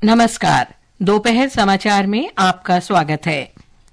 नमस्कार। दोपहर समाचार में आपका स्वागत है।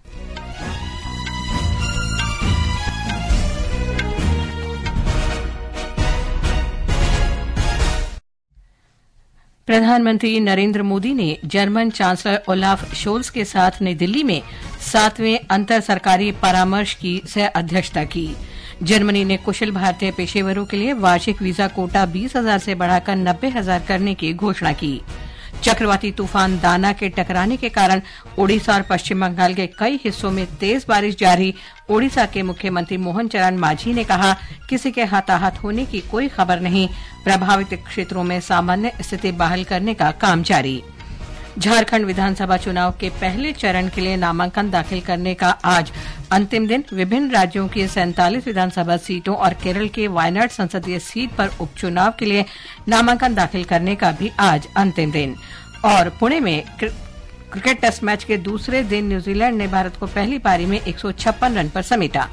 प्रधानमंत्री नरेंद्र मोदी ने जर्मन चांसलर ओलाफ शोल्ज के साथ नई दिल्ली में 7वें अंतर सरकारी परामर्श की सह अध्यक्षता की। जर्मनी ने कुशल भारतीय पेशेवरों के लिए वार्षिक वीजा कोटा 20,000 से बढ़ाकर 90,000 करने की घोषणा की। चक्रवाती तूफान दाना के टकराने के कारण ओडिशा और पश्चिम बंगाल के कई हिस्सों में तेज बारिश जारी। ओडिशा के मुख्यमंत्री मोहन चरण मांझी ने कहा, किसी के हताहत होने की कोई खबर नहीं। प्रभावित क्षेत्रों में सामान्य स्थिति बहाल करने का काम जारी। झारखंड विधानसभा चुनाव के पहले चरण के लिए नामांकन दाखिल करने का आज अंतिम दिन। विभिन्न राज्यों की 47 विधानसभा सीटों और केरल के वायनाड संसदीय सीट पर उपचुनाव के लिए नामांकन दाखिल करने का भी आज अंतिम दिन। और पुणे में क्रिकेट टेस्ट मैच के दूसरे दिन न्यूजीलैंड ने भारत को पहली पारी में 156 रन पर समेटा।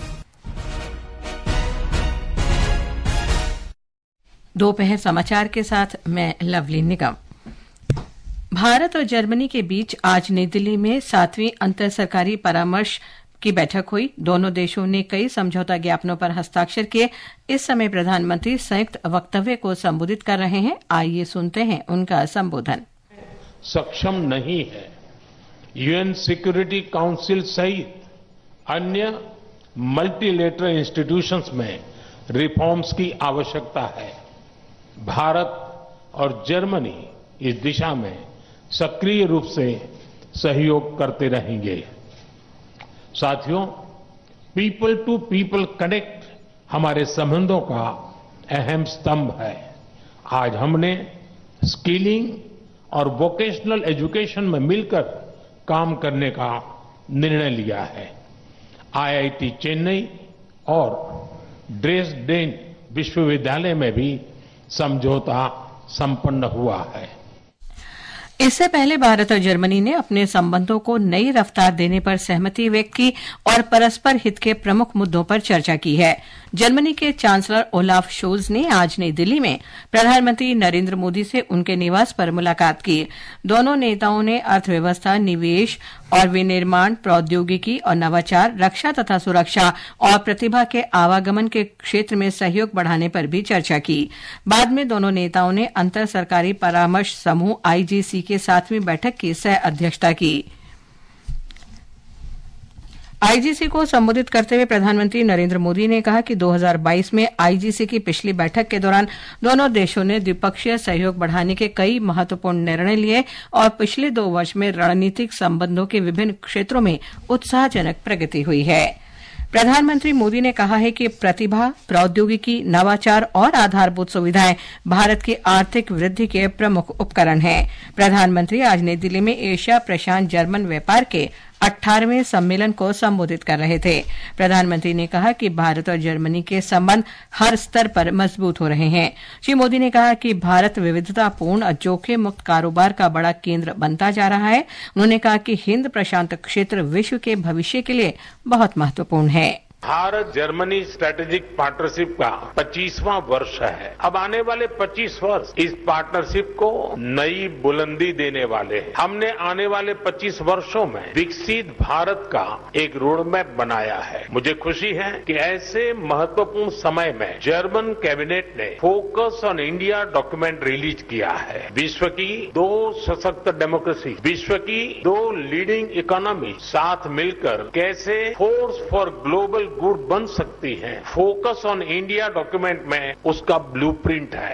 दोपहर समाचार के साथ मैं लवली निगम। भारत और जर्मनी के बीच आज नई दिल्ली में 7वीं अंतर सरकारी परामर्श की बैठक हुई। दोनों देशों ने कई समझौता ज्ञापनों पर हस्ताक्षर किए। इस समय प्रधानमंत्री संयुक्त वक्तव्य को संबोधित कर रहे हैं। आइए सुनते हैं उनका संबोधन। सक्षम नहीं है। यूएन सिक्योरिटी काउंसिल सहित अन्य मल्टीलेटरल इंस्टीट्यूशंस में रिफॉर्म्स की आवश्यकता है। भारत और जर्मनी इस दिशा में सक्रिय रूप से सहयोग करते रहेंगे। साथियों, पीपल टू पीपल कनेक्ट हमारे संबंधों का अहम स्तंभ है। आज हमने स्किलिंग और वोकेशनल एजुकेशन में मिलकर काम करने का निर्णय लिया है। आईआईटी चेन्नई और ड्रेसडेन विश्वविद्यालय में भी समझौता संपन्न हुआ है। इससे पहले भारत और जर्मनी ने अपने संबंधों को नई रफ्तार देने पर सहमति व्यक्त की और परस्पर हित के प्रमुख मुद्दों पर चर्चा की है। जर्मनी के चांसलर ओलाफ शोल्ज ने आज नई दिल्ली में प्रधानमंत्री नरेंद्र मोदी से उनके निवास पर मुलाकात की। दोनों नेताओं ने अर्थव्यवस्था, निवेश और विनिर्माण, प्रौद्योगिकी और नवाचार, रक्षा तथा सुरक्षा और प्रतिभा के आवागमन के क्षेत्र में सहयोग बढ़ाने पर भी चर्चा की। बाद में दोनों नेताओं ने अंतर सरकारी परामर्श समूह आईजीसी की 7वीं बैठक की सह अध्यक्षता की। आईजीसी को संबोधित करते हुए प्रधानमंत्री नरेंद्र मोदी ने कहा कि 2022 में आईजीसी की पिछली बैठक के दौरान दोनों देशों ने द्विपक्षीय सहयोग बढ़ाने के कई महत्वपूर्ण निर्णय लिए और पिछले 2 वर्ष में रणनीतिक संबंधों के विभिन्न क्षेत्रों में उत्साहजनक प्रगति हुई है। प्रधानमंत्री मोदी ने कहा है कि प्रतिभा, प्रौद्योगिकी, नवाचार और आधारभूत सुविधाएं भारत की आर्थिक वृद्धि के प्रमुख उपकरण हैं। प्रधानमंत्री आज नई दिल्ली में एशिया प्रशांत जर्मन व्यापार के 18वें सम्मेलन को संबोधित कर रहे थे। प्रधानमंत्री ने कहा कि भारत और जर्मनी के संबंध हर स्तर पर मजबूत हो रहे हैं। श्री मोदी ने कहा कि भारत विविधतापूर्ण और जोखिम मुक्त कारोबार का बड़ा केंद्र बनता जा रहा है। उन्होंने कहा कि हिंद प्रशांत क्षेत्र विश्व के भविष्य के लिए बहुत महत्वपूर्ण है। भारत जर्मनी स्ट्रेटेजिक पार्टनरशिप का 25वां वर्ष है। अब आने वाले 25 वर्ष इस पार्टनरशिप को नई बुलंदी देने वाले हैं। हमने आने वाले 25 वर्षों में विकसित भारत का एक रोड मैप बनाया है। मुझे खुशी है कि ऐसे महत्वपूर्ण समय में जर्मन कैबिनेट ने focus on India document release किया है। विश्व की 2 सशक्त डेमोक्रेसी, विश्व की 2 लीडिंग इकोनॉमी साथ मिलकर कैसे फोर्स फॉर ग्लोबल गुड बन सकती है। फोकस ऑन इंडिया डॉक्यूमेंट में उसका ब्लूप्रिंट है।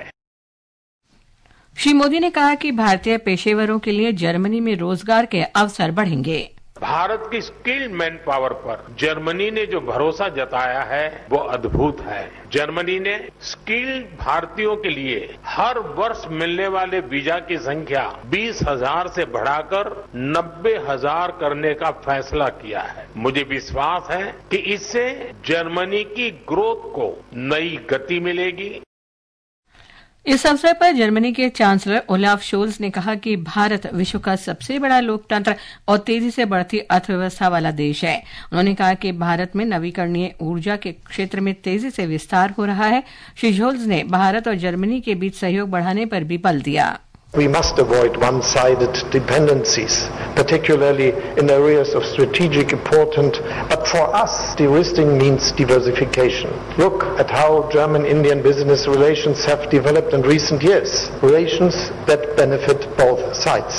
श्री मोदी ने कहा कि भारतीय पेशेवरों के लिए जर्मनी में रोजगार के अवसर बढ़ेंगे। भारत की स्किल्ड मैन पावर पर जर्मनी ने जो भरोसा जताया है वो अद्भुत है। जर्मनी ने स्किल्ड भारतीयों के लिए हर वर्ष मिलने वाले वीजा की संख्या 20,000 से बढ़ाकर 90,000 करने का फैसला किया है। मुझे विश्वास है कि इससे जर्मनी की ग्रोथ को नई गति मिलेगी। इस अवसर पर जर्मनी के चांसलर ओलाफ शोल्ज ने कहा कि भारत विश्व का सबसे बड़ा लोकतंत्र और तेजी से बढ़ती अर्थव्यवस्था वाला देश है। उन्होंने कहा कि भारत में नवीकरणीय ऊर्जा के क्षेत्र में तेजी से विस्तार हो रहा है। श्री शोल्ज ने भारत और जर्मनी के बीच सहयोग बढ़ाने पर भी बल दिया। We must avoid one-sided dependencies, particularly in areas of strategic importance. But for us, de-risking means diversification. Look at how German-Indian business relations have developed in recent years. Relations that benefit both sides.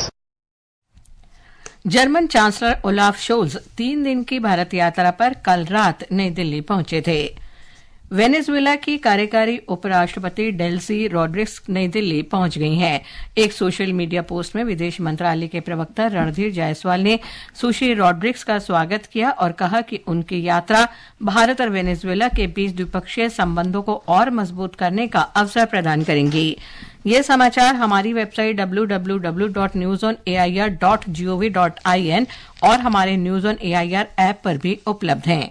German chancellor Olaf Scholz 3 दिन की भारत यात्रा पर कल रात नई दिल्ली पहुंचे थे। Venezuela की कार्यकारी उपराष्ट्रपति डेल्सी रॉड्रिग्स नई दिल्ली पहुंच गई हैं। एक सोशल मीडिया पोस्ट में विदेश मंत्रालय के प्रवक्ता रणधीर जायसवाल ने सुश्री रॉड्रिग्स का स्वागत किया और कहा कि उनकी यात्रा भारत और वेनेजुएला के बीच द्विपक्षीय संबंधों को और मजबूत करने का अवसर प्रदान करेंगी। ये समाचार हमारी वेबसाइट www.newsonair.gov.in और हमारे न्यूज ऑन एआईआर ऐप पर भी उपलब्ध हैं।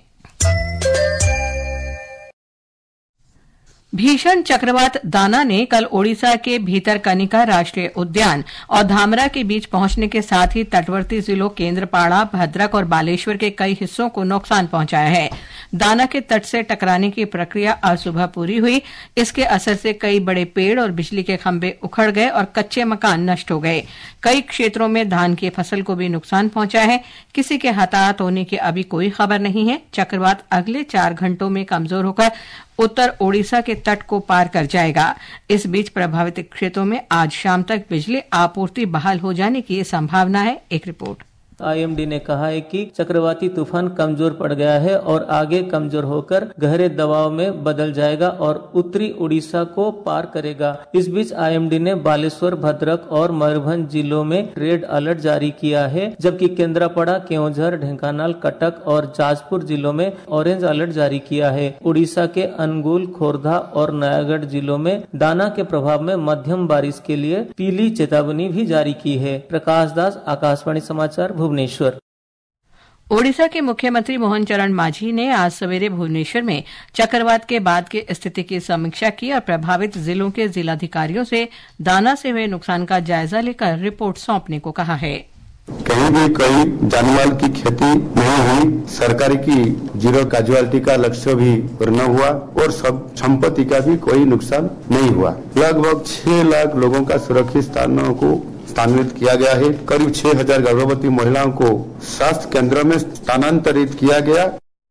भीषण चक्रवात दाना ने कल ओडिशा के भीतरकनिका राष्ट्रीय उद्यान और धामरा के बीच पहुंचने के साथ ही तटवर्ती जिलों केंद्रपाड़ा, भद्रक और बालेश्वर के कई हिस्सों को नुकसान पहुंचाया है। दाना के तट से टकराने की प्रक्रिया आज सुबह पूरी हुई। इसके असर से कई बड़े पेड़ और बिजली के खंभे उखड़ गए और कच्चे मकान नष्ट हो गए। कई क्षेत्रों में धान की फसल को भी नुकसान पहुंचा है। किसी के हताहत होने की अभी कोई खबर नहीं है। चक्रवात अगले 4 घंटों में कमजोर होकर उत्तर ओडिशा के तट को पार कर जाएगा। इस बीच प्रभावित क्षेत्रों में आज शाम तक बिजली आपूर्ति बहाल हो जाने की संभावना है। एक रिपोर्ट। आईएमडी ने कहा है कि चक्रवाती तूफान कमजोर पड़ गया है और आगे कमजोर होकर गहरे दबाव में बदल जाएगा और उत्तरी उड़ीसा को पार करेगा। इस बीच आईएमडी ने बालेश्वर, भद्रक और मयूरभंज जिलों में रेड अलर्ट जारी किया है, जबकि केंद्रापड़ा, केओंझर, ढेंकानाल, कटक और जाजपुर जिलों में ऑरेंज अलर्ट जारी किया है। उड़ीसा के अनुगुल, खोर्धा और नयागढ़ जिलों में दाना के प्रभाव में मध्यम बारिश के लिए पीली चेतावनी भी जारी की है। प्रकाश दास, आकाशवाणी समाचार, भुवनेश्वर। ओडिशा के मुख्यमंत्री मोहन चरण मांझी ने आज सवेरे भुवनेश्वर में चक्रवात के बाद की स्थिति की समीक्षा की और प्रभावित जिलों के जिलाधिकारियों से दाना से हुए नुकसान का जायजा लेकर रिपोर्ट सौंपने को कहा है। कहीं भी कोई जानमाल की क्षति नहीं हुई, सरकारी की जीरो कैजुअलिटी का लक्ष्य भी पूर्ण हुआ और सब संपत्ति का भी कोई नुकसान नहीं हुआ। लगभग 6 लाख लोगों का सुरक्षित स्थानों को स्थानांतरित किया गया है। करीब 6000 गर्भवती महिलाओं को स्वास्थ्य केंद्र में स्थानांतरित किया गया।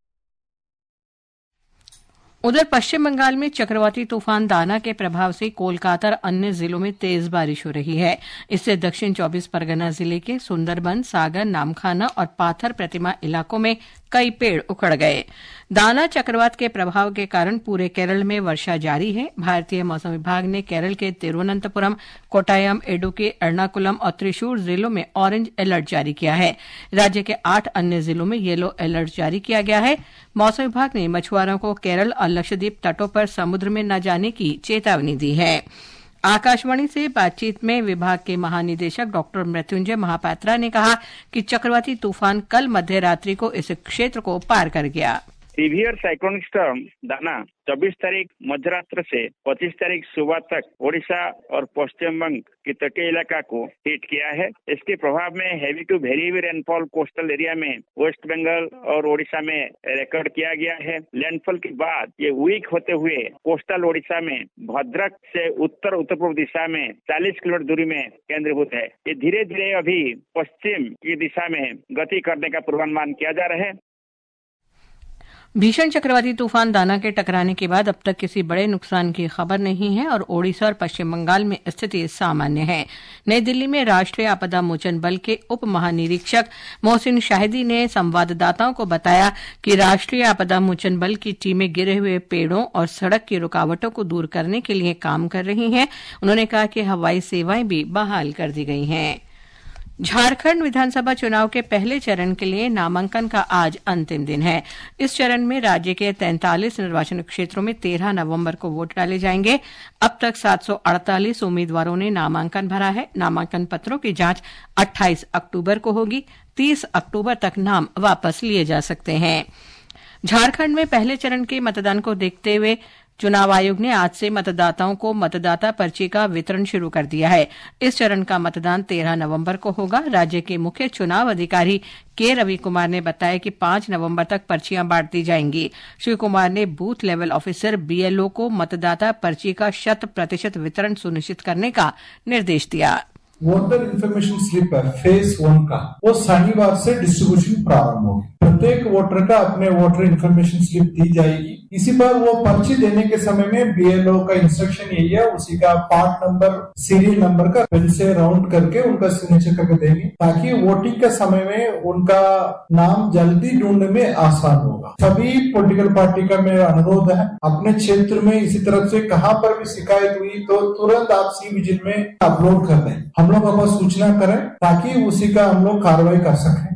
उधर पश्चिम बंगाल में चक्रवाती तूफान दाना के प्रभाव से कोलकाता और अन्य जिलों में तेज बारिश हो रही है। इससे दक्षिण 24 परगना जिले के सुंदरबन, सागर, नामखाना और पाथर प्रतिमा इलाकों में कई पेड़ उखड़ गए। दाना चक्रवात के प्रभाव के कारण पूरे केरल में वर्षा जारी है। भारतीय मौसम विभाग ने केरल के तिरुवनंतपुरम, कोट्टायम, इडुक्की, एर्नाकुलम और त्रिशूर जिलों में ऑरेंज अलर्ट जारी किया है। राज्य के 8 अन्य जिलों में येलो अलर्ट जारी किया गया है। मौसम विभाग ने मछुआरों को केरल और लक्षद्वीप तटों पर समुद्र में न जाने की चेतावनी दी है। आकाशवाणी से बातचीत में विभाग के महानिदेशक डॉक्टर मृत्युंजय महापात्रा ने कहा कि चक्रवाती तूफान कल मध्य रात्रि को इस क्षेत्र को पार कर गया। सीवियर साइक्लोनिक स्टॉर्म दाना 24 तारीख मध्यरात्र से 25 तारीख सुबह तक ओडिशा और पश्चिम बंग के तटीय इलाका को हिट किया है। इसके प्रभाव में heavy to very heavy rainfall coastal area में वेस्ट बंगाल और ओडिशा में रिकॉर्ड किया गया है। लैंडफॉल के बाद ये वीक होते हुए कोस्टल ओडिशा में भद्रक से उत्तर पूर्व दिशा में 40 किलोमीटर दूरी में केंद्रीभूत है। ये धीरे धीरे अभी पश्चिम की दिशा में गति करने का पूर्वानुमान किया जा रहा है। भीषण चक्रवाती तूफान दाना के टकराने के बाद अब तक किसी बड़े नुकसान की खबर नहीं है और ओडिशा और पश्चिम बंगाल में स्थिति सामान्य है। नई दिल्ली में राष्ट्रीय आपदा मोचन बल के उप महानिरीक्षक मोहसिन शाहिदी ने संवाददाताओं को बताया कि राष्ट्रीय आपदा मोचन बल की टीमें गिरे हुए पेड़ों और सड़क की रुकावटों को दूर करने के लिए काम कर रही हैं। उन्होंने कहा कि हवाई सेवाएं भी बहाल कर दी गई हैं। झारखंड विधानसभा चुनाव के पहले चरण के लिए नामांकन का आज अंतिम दिन है। इस चरण में राज्य के 43 निर्वाचन क्षेत्रों में 13 नवंबर को वोट डाले जाएंगे। अब तक 748 उम्मीदवारों ने नामांकन भरा है। नामांकन पत्रों की जांच 28 अक्टूबर को होगी। 30 अक्टूबर तक नाम वापस लिए जा सकते हैं। झारखंड में पहले चरण के मतदान को देखते हुए चुनाव आयोग ने आज से मतदाताओं को मतदाता पर्ची का वितरण शुरू कर दिया है। इस चरण का मतदान 13 नवंबर को होगा। राज्य के मुख्य चुनाव अधिकारी के रवि कुमार ने बताया कि 5 नवंबर तक पर्चियां बांट दी जाएंगी। श्री कुमार ने बूथ लेवल ऑफिसर BLO को मतदाता पर्ची का 100% वितरण सुनिश्चित करने का निर्देश दिया। वोटर इन्फॉर्मेशन स्लिप है फेज 1 का, वो शनिवार से डिस्ट्रीब्यूशन प्रारंभ होगी। प्रत्येक वोटर का अपने वोटर इन्फॉर्मेशन स्लिप दी जाएगी। इसी पर वो पर्ची देने के समय में BLO का इंस्ट्रक्शन यही है, उसी का पार्ट नंबर, सीरियल नंबर का पेन से राउंड करके उनका सिग्नेचर करके देंगे, ताकि वोटिंग के समय में उनका नाम जल्दी ढूंढने में आसान होगा। सभी पॉलिटिकल पार्टी का मेरा अनुरोध है, अपने क्षेत्र में इसी तरह से कहाँ पर भी शिकायत हुई तो तुरंत आप C-विजिल में अपलोड कर दें, हम लोग आपको सूचना करें ताकि उसी का हम लोग कार्रवाई कर सकें।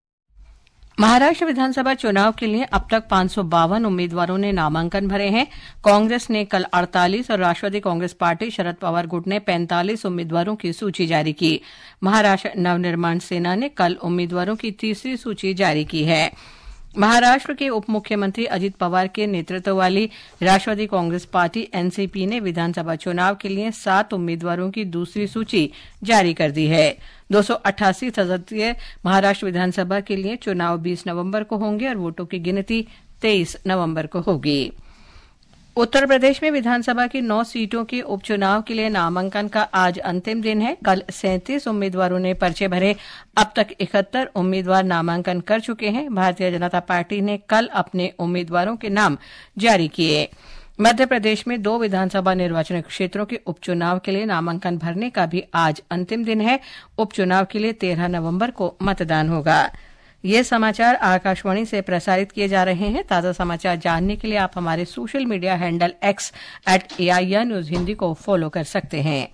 महाराष्ट्र विधानसभा चुनाव के लिए अब तक 552 उम्मीदवारों ने नामांकन भरे हैं। कांग्रेस ने कल 48 और राष्ट्रवादी कांग्रेस पार्टी शरद पवार गुट ने 45 उम्मीदवारों की सूची जारी की। महाराष्ट्र नवनिर्माण सेना ने कल उम्मीदवारों की तीसरी सूची जारी की है। महाराष्ट्र के उप मुख्यमंत्री अजित पवार के नेतृत्व वाली राष्ट्रवादी कांग्रेस पार्टी NCP ने विधानसभा चुनाव के लिए 7 उम्मीदवारों की दूसरी सूची जारी कर दी है। 288 सदस्यीय महाराष्ट्र विधानसभा के लिए चुनाव 20 नवंबर को होंगे और वोटों की गिनती 23 नवंबर को होगी। उत्तर प्रदेश में विधानसभा की 9 सीटों के उपचुनाव के लिए नामांकन का आज अंतिम दिन है। कल 37 उम्मीदवारों ने पर्चे भरे। अब तक 71 उम्मीदवार नामांकन कर चुके हैं। भारतीय जनता पार्टी ने कल अपने उम्मीदवारों के नाम जारी किए। मध्य प्रदेश में 2 विधानसभा निर्वाचन क्षेत्रों के उपचुनाव के लिए नामांकन भरने का भी आज अंतिम दिन है। उपचुनाव के लिए 13 नवंबर को मतदान होगा। ये समाचार आकाशवाणी से प्रसारित किए जा रहे हैं। ताजा समाचार जानने के लिए आप हमारे social media handle X @AIR News Hindi को फॉलो कर सकते हैं।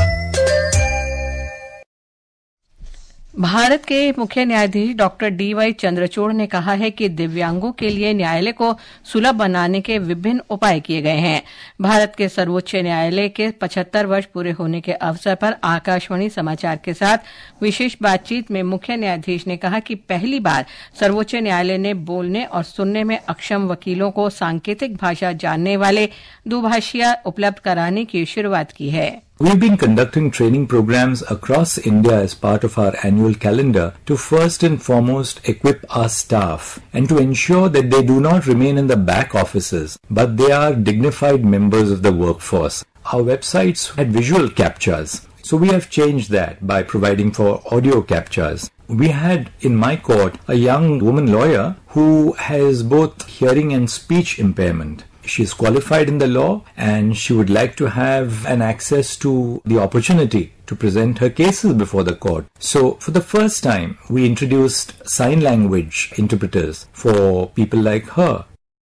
भारत के मुख्य न्यायाधीश डॉक्टर DY चंद्रचूड़ ने कहा है कि दिव्यांगों के लिए न्यायालय को सुलभ बनाने के विभिन्न उपाय किए गए हैं। भारत के सर्वोच्च न्यायालय के 75 वर्ष पूरे होने के अवसर पर आकाशवाणी समाचार के साथ विशेष बातचीत में मुख्य न्यायाधीश ने कहा कि पहली बार सर्वोच्च न्यायालय ने बोलने और सुनने में अक्षम वकीलों को सांकेतिक भाषा जानने वाले दुभाषिया उपलब्ध कराने की शुरुआत की है। We've been conducting training programs across India as part of our annual calendar to first and foremost equip our staff and to ensure that they do not remain in the back offices, but they are dignified members of the workforce. Our websites had visual captures, so we have changed that by providing for audio captures. We had in my court a young woman lawyer who has both hearing and speech impairment. She is qualified in the law and she would like to have an access to the opportunity to present her cases before the court. So for the first time, we introduced sign language interpreters for people like her.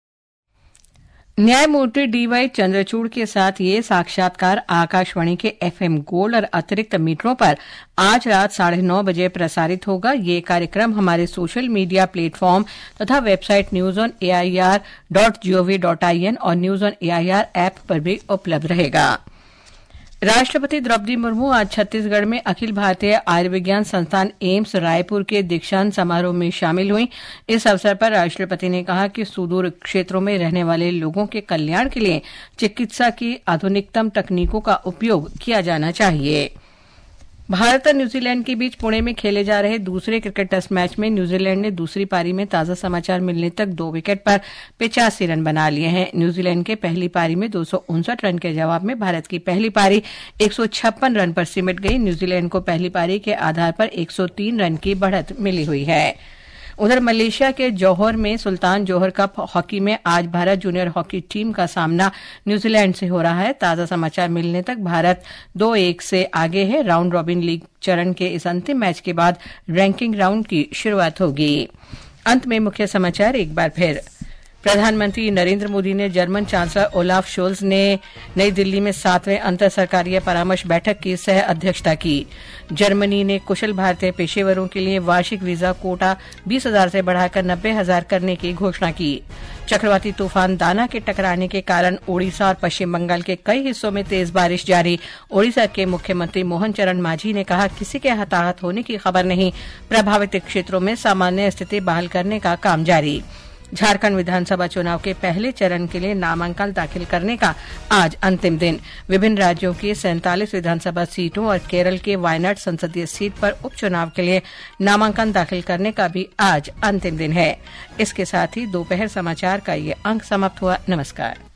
न्यायमूर्ति DY Chandrachud के साथ ये साक्षात्कार आकाशवाणी के FM gold और अतिरिक्त मीटरों पर आज रात 9:30 बजे प्रसारित होगा। ये कार्यक्रम हमारे सोशल मीडिया प्लेटफॉर्म तथा वेबसाइट newsonair.gov.in और न्यूज ऑन AIR ऐप पर भी उपलब्ध रहेगा। राष्ट्रपति द्रौपदी मुर्मू आज छत्तीसगढ़ में अखिल भारतीय आयुर्विज्ञान संस्थान एम्स रायपुर के दीक्षांत समारोह में शामिल हुई। इस अवसर पर राष्ट्रपति ने कहा कि सुदूर क्षेत्रों में रहने वाले लोगों के कल्याण के लिए चिकित्सा की आधुनिकतम तकनीकों का उपयोग किया जाना चाहिए। भारत और न्यूजीलैंड के बीच पुणे में खेले जा रहे दूसरे क्रिकेट टेस्ट मैच में न्यूजीलैंड ने दूसरी पारी में ताजा समाचार मिलने तक 2 विकेट पर 85 रन बना लिए हैं। न्यूजीलैंड के पहली पारी में 259 रन के जवाब में भारत की पहली पारी 156 रन पर सिमट गई। न्यूजीलैंड को पहली पारी के आधार पर 103 रन की बढ़त मिली हुई है। उधर मलेशिया के जौहर में सुल्तान जौहर कप हॉकी में आज भारत जूनियर हॉकी टीम का सामना न्यूजीलैंड से हो रहा है। ताजा समाचार मिलने तक भारत 2-1 से आगे है। राउंड रॉबिन लीग चरण के इस अंतिम मैच के बाद रैंकिंग राउंड की शुरुआत होगी। अंत में मुख्य समाचार एक बार फिर। प्रधानमंत्री नरेंद्र मोदी ने जर्मन चांसलर ओलाफ शोल्ज ने नई दिल्ली में 7वें अंतर सरकारीय परामर्श बैठक की सह अध्यक्षता की। जर्मनी ने कुशल भारतीय पेशेवरों के लिए वार्षिक वीजा कोटा 20,000 से बढ़ाकर 90,000 करने की घोषणा की। चक्रवाती तूफान दाना के टकराने के कारण ओडिशा और पश्चिम बंगाल के कई हिस्सों में तेज बारिश जारी। ओडिशा के मुख्यमंत्री मोहन चरण मांझी ने कहा, किसी के हताहत होने की खबर नहीं, प्रभावित क्षेत्रों में सामान्य स्थिति बहाल करने का काम जारी। झारखंड विधानसभा चुनाव के पहले चरण के लिए नामांकन दाखिल करने का आज अंतिम दिन। विभिन्न राज्यों की 47 विधानसभा सीटों और केरल के वायनाड संसदीय सीट पर उपचुनाव के लिए नामांकन दाखिल करने का भी आज अंतिम दिन है। इसके साथ ही दोपहर समाचार का ये अंक समाप्त हुआ। नमस्कार।